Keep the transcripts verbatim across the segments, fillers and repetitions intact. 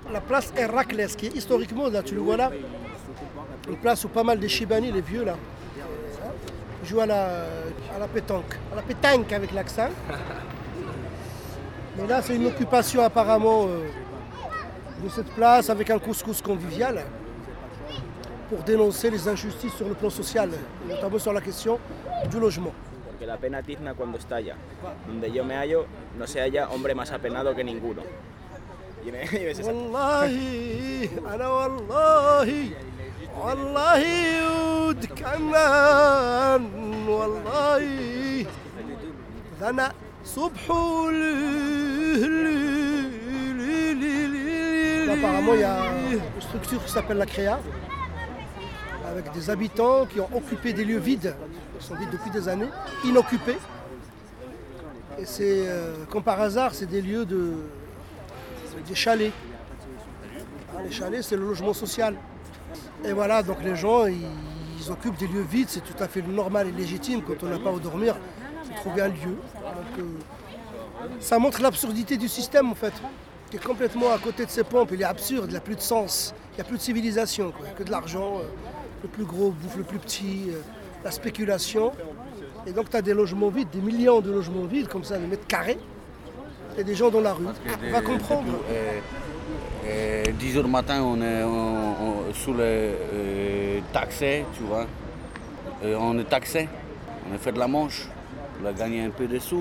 la place Héraclès, qui est historiquement, là, tu le vois là, une place où pas mal de Chibani, les vieux là, jouent à la, à la pétanque, à la pétanque avec l'accent. Mais là, c'est une occupation apparemment euh, de cette place avec un couscous convivial pour dénoncer les injustices sur le plan social, notamment sur la question du logement. Porque la pena tizna cuando estalla. Donde yo me hallo, no se halla hombre más apenado que ninguno. Y me, y me se والله أنا والله والله يود كمان والله أنا صبح Apparemment, il y a une structure qui s'appelle la Créa, avec des habitants qui ont occupé des lieux vides, qui sont vides depuis des années, inoccupés. Et c'est, euh, comme par hasard, c'est des lieux de, des chalets. Ah, les chalets, c'est le logement social. Et voilà, donc les gens, ils, ils occupent des lieux vides, c'est tout à fait normal et légitime quand on n'a pas où dormir, c'est trouver un lieu. Donc, euh, ça montre l'absurdité du système en fait, qui est complètement à côté de ses pompes. Il est absurde, il n'y a plus de sens, il n'y a plus de civilisation, quoi. Que de l'argent, euh, le plus gros bouffe le plus petit, euh, la spéculation. Et donc tu as des logements vides, des millions de logements vides, comme ça, des mètres carrés, et des gens dans la rue. On va comprendre. Euh, dix heures du matin, on est on, on, sous le euh, taxé, tu vois. Et on est taxé, on a fait de la manche, on a gagné un peu de sous.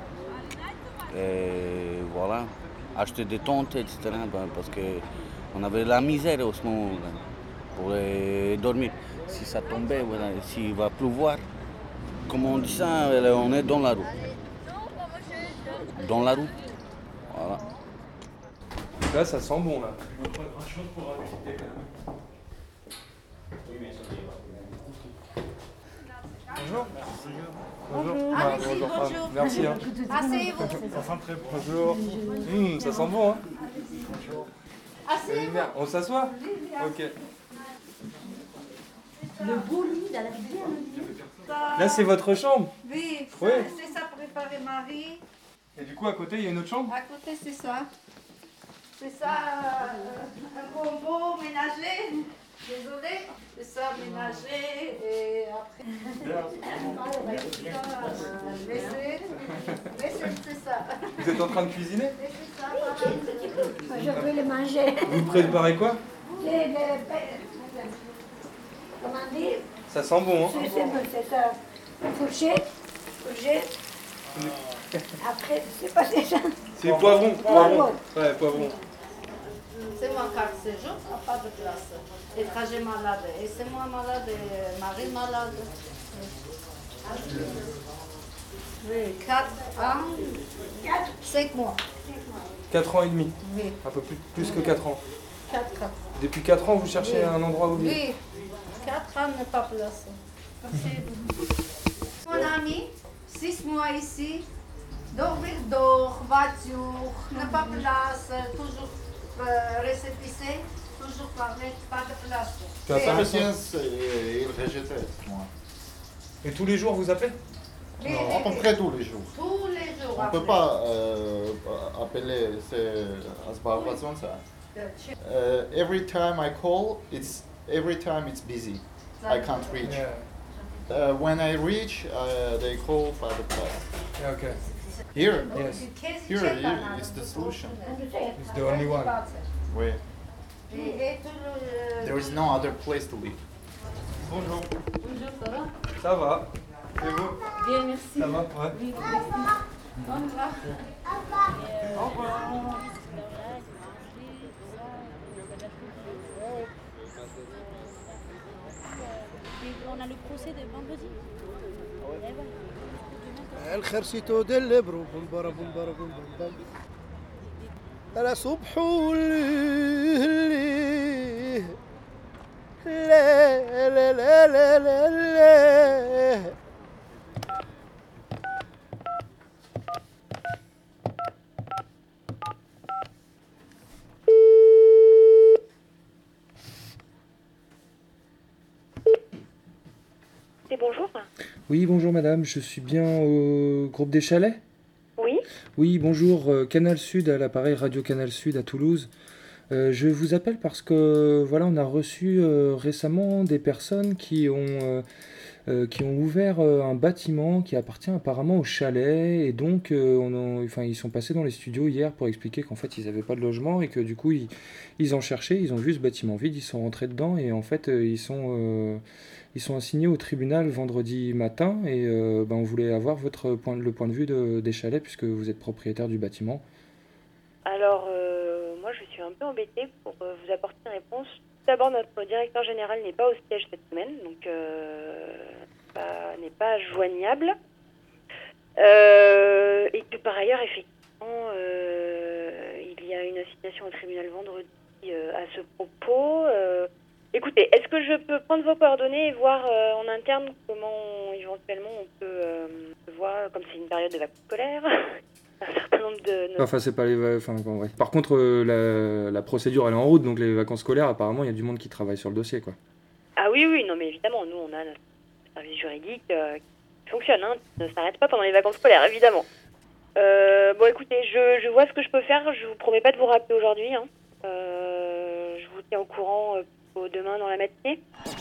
Et voilà, acheter des tentes, et cetera. Ben, parce qu'on avait de la misère au ce moment pour euh, dormir. Si ça tombait, voilà, s'il va pleuvoir, comme on dit ça, on est dans la rue. Dans la rue, voilà. Là, ça sent bon, là. Bonjour. Bonjour. Ah, Ah, merci, bonjour. bonjour. Ah, merci. Hein. Asseyez-vous. Ça sent très bon. Bonjour. Mmh, ça sent bon, hein. Asseyez-vous. Bien. On s'assoit? Ok. Le beau lit, il a la bien. Là, c'est votre chambre? Oui, ça, Oui. c'est ça préparé Marie. Et du coup, à côté, il y a une autre chambre? À côté, c'est ça. C'est ça, euh, un combo ménager. Désolée. C'est ça, ménager. Et après. Vaisselle. Vaisselle, c'est ça. Vous êtes en train de cuisiner? Et c'est ça. Je peux le manger. Vous préparez quoi? Les, les, comment dire? Ça sent bon, hein? C'est c'est ça. Fourchette. Fourchette. Après, c'est pas c'est ça. C'est poivron. Poivron. Ouais, poivron. C'est moi carte séjour, ça n'a pas de place. Les trajets malades. Et c'est moi malade, et Marie malade. Oui, quatre ans, cinq mois. quatre ans et demi. Oui, Un peu plus, plus que quatre ans. quatre ans. Depuis quatre ans, vous cherchez un endroit où vivre? Oui, quatre ans n'est pas placé. Mon ami, six mois ici, dormir dehors, voiture, n'est pas place, toujours euh, récépissé, toujours parler, pas de place. Tu as pas Oui. réponse? il rejetait, moi. Et tous les jours, vous appelez? Oui, Non, oui, à peu oui. près tous les jours. Tous les jours. On ne peut après. pas euh, appeler c'est Azerbaïdjan ça. Uh, every time I call, it's every time it's busy. I can't reach. Yeah. Uh, when I reach, uh, they call for the place. Yeah, okay. Here, Yes. here, here it's the solution. It's the only one. Wait, Et, et tout le... there is no other place to live. Bonjour. Bonjour, ça va? Ça va. Et vous? Bien, merci. Ça va? Ouais. Oui, merci. Au revoir. Au revoir. On a le procès de vendredi. الخرسيتو ديال برو بومبارا بومبارا بومبارا انا صبح الليل لا لا لا لا لا لا Bonjour. Oui, bonjour madame, je suis bien au groupe des Chalets? Oui. Oui, bonjour, euh, Canal Sud à l'appareil Radio Canal Sud à Toulouse. Euh, je vous appelle parce que voilà, on a reçu euh, récemment des personnes qui ont, euh, euh, qui ont ouvert euh, un bâtiment qui appartient apparemment au chalet et donc euh, on en- enfin, ils sont passés dans les studios hier pour expliquer qu'en fait ils n'avaient pas de logement et que du coup ils, ils en cherchaient, ils ont vu ce bâtiment vide, ils sont rentrés dedans et en fait euh, ils sont, euh, ils sont assignés au tribunal vendredi matin et euh, ben, on voulait avoir votre point, le point de vue de- des chalets puisque vous êtes propriétaire du bâtiment. Alors, euh, moi, je suis un peu embêtée pour euh, vous apporter une réponse. Tout d'abord, notre directeur général n'est pas au siège cette semaine, donc euh, pas- n'est pas joignable. Euh, et que par ailleurs, effectivement, euh, il y a une assignation au tribunal vendredi euh, à ce propos. Euh, écoutez, est-ce que je peux prendre vos coordonnées et voir euh, en interne comment éventuellement on peut euh, voir, comme c'est une période de vacances scolaires, un certain nombre de... Enfin, c'est pas les. va- Enfin, bon, ouais. Par contre, euh, la, la procédure elle est en route, donc les vacances scolaires, apparemment, il y a du monde qui travaille sur le dossier, quoi. Ah oui, oui, non mais évidemment, nous on a notre service juridique euh, qui fonctionne, hein, qui ne s'arrête pas pendant les vacances scolaires, évidemment. Euh, bon écoutez, je, je vois ce que je peux faire, je vous promets pas de vous rappeler aujourd'hui, hein. Euh, je vous tiens au courant euh, au demain dans la matinée.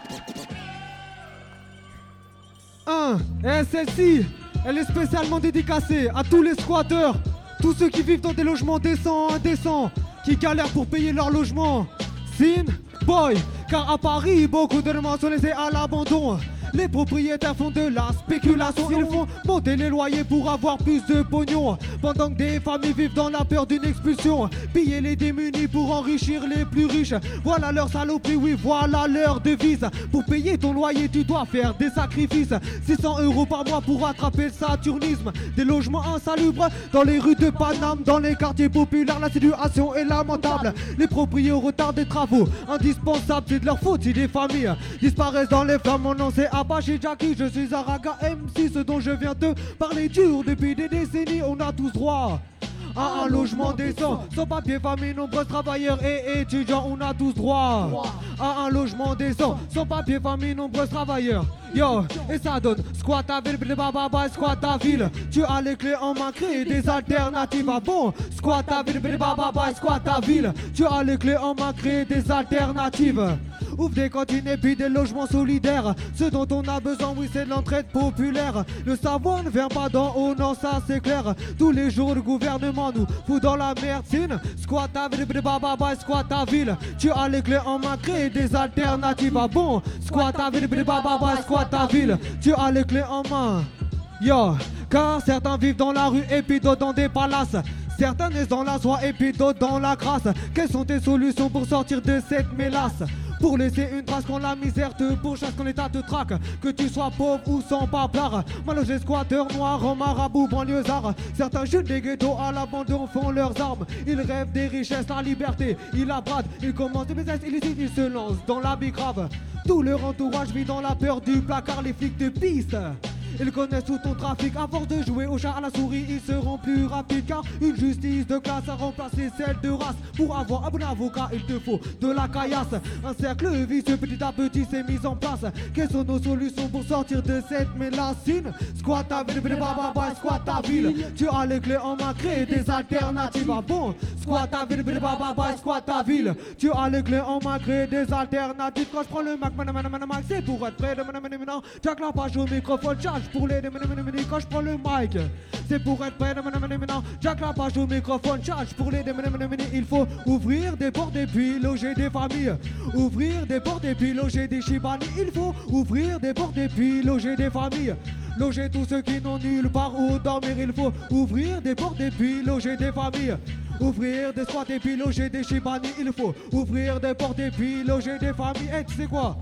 un. Et celle-ci, elle est spécialement dédicacée à tous les squatteurs, tous ceux qui vivent dans des logements décents, indécents, qui galèrent pour payer leur logement. Sin, boy, car à Paris, beaucoup de demandes sont laissées à l'abandon. Les propriétaires font de la spéculation, ils font monter les loyers pour avoir plus de pognon. Pendant que des familles vivent dans la peur d'une expulsion, piller les démunis pour enrichir les plus riches. Voilà leur saloperie, oui, voilà leur devise. Pour payer ton loyer, tu dois faire des sacrifices. six cents euros par mois pour attraper le saturnisme. Des logements insalubres dans les rues de Paname, dans les quartiers populaires, la situation est lamentable. Les propriétaires retardent des travaux indispensables, c'est de leur faute si des familles disparaissent dans les flammes. Mon nom c'est Apache Jackie, je suis un raga M C, ce dont je viens te parler dur depuis des décennies. On a tous droit à un logement décent, sans papier, famille, nombreux travailleurs et étudiants. On a tous droit à un logement décent, sans papier, famille, nombreux travailleurs. Yo, et ça donne squat à ville, blababa, squat à ville. Tu as les clés en main, créer des alternatives. Ah bon, squat à ville, blababa, squat à ville. Tu as les clés en main, créer des alternatives. Ouvre des cantines et puis des logements solidaires. Ce dont on a besoin, oui, c'est de l'entraide populaire. Le savoir ne vient pas d'en haut, non, ça c'est clair. Tous les jours, le gouvernement nous fout dans la merde. Squat à ville, blababa, squat à ville. Tu as les clés en main, créer des alternatives. Ah bon, squat à ville, blababa, squat à ville. Tu as les clés en main. Yo, car certains vivent dans la rue et puis d'autres dans des palaces. Certains naissent dans la soie et puis d'autres dans la crasse. Quelles sont tes solutions pour sortir de cette mélasse? Pour laisser une trace quand la misère te pourchasse, quand l'état te traque, que tu sois pauvre ou sans paplard. Mal logé, squatteur, noir, en marabout, banlieusard. Certains jeunes des ghettos à l'abandon font leurs armes. Ils rêvent des richesses, la liberté, ils la bradent. Ils commencent des business illicites, ils se lancent dans l'habit grave. Tout leur entourage vit dans la peur du placard, les flics te pistent. Ils connaissent tout ton trafic, à force de jouer au chat à la souris, ils seront plus rapides. Car une justice de classe a remplacé celle de race. Pour avoir un bon avocat, il te faut de la caillasse. Un cercle vicieux petit à petit s'est mis en place. Quelles sont nos solutions pour sortir de cette mélacine? Squat à ville, blababa, squat à ville. Tu as les clés en main, créer des alternatives. Ah bon, squat à ville, blababa, squat à ville. Tu as les clés en main, créer des alternatives. Quand je prends le Mac, man, man, man, man, c'est pour être près de man, man, man, Jack la page au microphone, charge pour les quand je prends le mic, c'est pour être prêt de maintenant. Jack la page au microphone, charge pour les il faut ouvrir des portes et puis loger des familles. Ouvrir des portes et puis loger des shibani. Il faut ouvrir des portes et puis loger des familles. Loger tous ceux qui n'ont nulle part où dormir. Il faut ouvrir des portes et puis loger des familles. Ouvrir des squats et puis loger des shibani. Il faut ouvrir des portes et puis loger des familles. Et tu sais quoi?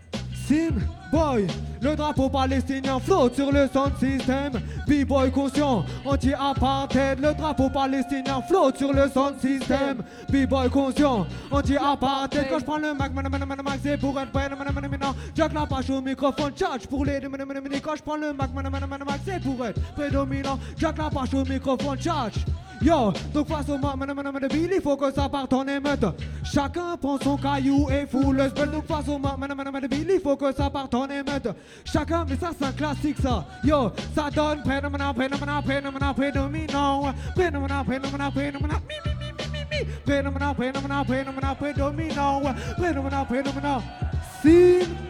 Sim, boy, le drapeau palestinien flotte sur le sound system. B-boy conscient, anti-apartheid. Le drapeau palestinien flotte sur le sound system. B-boy conscient, anti-apartheid. Quand je prends le Mac, man, man, man, man, c'est pour être prêt, man, man, man, man. Jack la page au microphone, charge pour les man, man, man, man. Quand je prends le Mac, man, man, man, man, c'est pour être prédominant. Jack la page au microphone, charge. Yo, donc face au Mac, man, man, man, man, il faut que ça parte en émeute. Chacun prend son caillou et fout le spell. Donc face au Mac, man, man, man, il faut que ça parte en émeute. Chacun, mais ça c'est un classique ça. Yo, ça donne prédominant, prédominant, prédominant, prédominant, prédominant, prédominant, mi, mi, mi, mi, mi, mi. Phenomenal, phenomenal, phenomenal, phenomenal, phenomenal. Scene